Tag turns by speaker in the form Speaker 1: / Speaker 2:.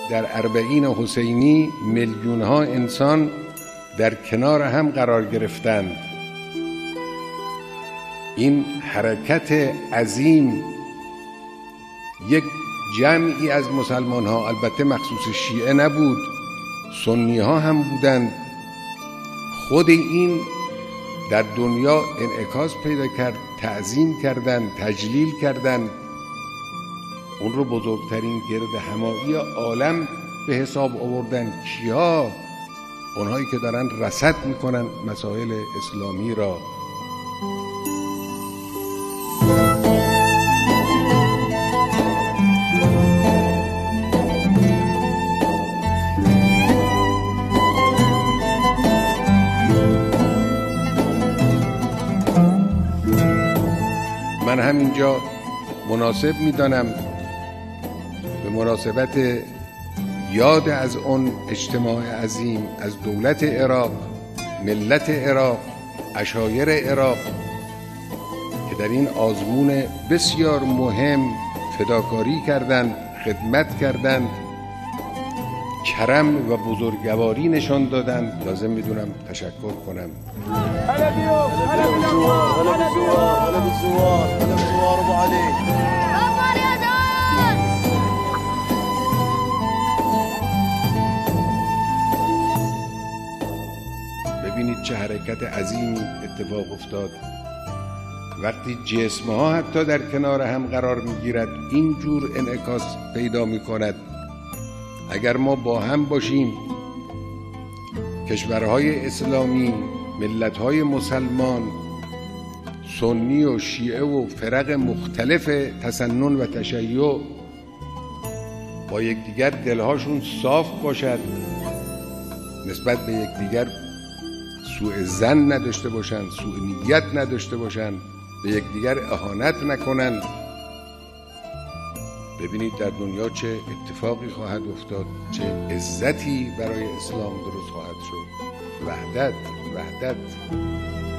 Speaker 1: در اربعین حسینی میلیون ها انسان در کنار هم قرار گرفتند. این حرکت عظیم یک جمعی از مسلمان ها، البته مخصوص شیعه نبود، سنی ها هم بودند، خود این در دنیا انعکاس پیدا کرد، تعظیم کردند، تجلیل کردند، اون رو بزرگترین گرد همایی عالم به حساب آوردن. کیا؟ اونهایی که دارن رصد میکنن مسائل اسلامی را. من همینجا مناسب میدانم به مناسبت یاد از اون اجتماع عظیم، از دولت عراق، ملت عراق، عشایر عراق که در این آزمون بسیار مهم فداکاری کردند، خدمت کردند، کرم و بزرگواری نشان دادند، لازم میدونم تشکر کنم. ببینید چه حرکت عظیمی اتفاق افتاد. وقتی جسم ها حتی در کنار هم قرار میگیرد اینجور انعکاس پیدا میکند. اگر ما با هم باشیم، کشورهای اسلامی، ملتهای مسلمان، سنی و شیعه و فرق مختلف تسنن و تشیع، با یکدیگر دلهاشون صاف باشد، نسبت به یکدیگر سوء ظن نداشته باشند، سوء نیت نداشته باشند، به یکدیگر اهانت نکنند، ببینید در دنیا چه اتفاقی خواهد افتاد، چه عزتی برای اسلام درست خواهد شد. وحدت